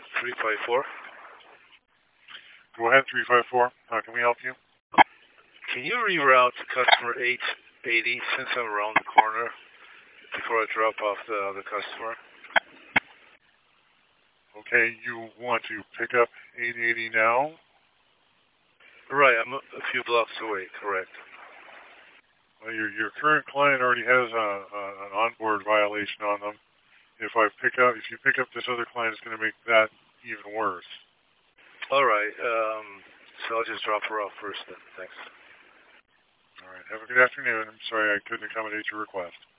354. Go ahead, 354. How can we help you? Can you reroute to customer 880 since I'm around the corner before I drop off the customer? Okay, you want to pick up 880 now? Right, I'm a few blocks away, correct. Well, your current client already has an onboard violation on them. If you pick up this other client, it's going to make that even worse. All right, so I'll just drop her off first then. Thanks. All right, have a good afternoon. I'm sorry I couldn't accommodate your request.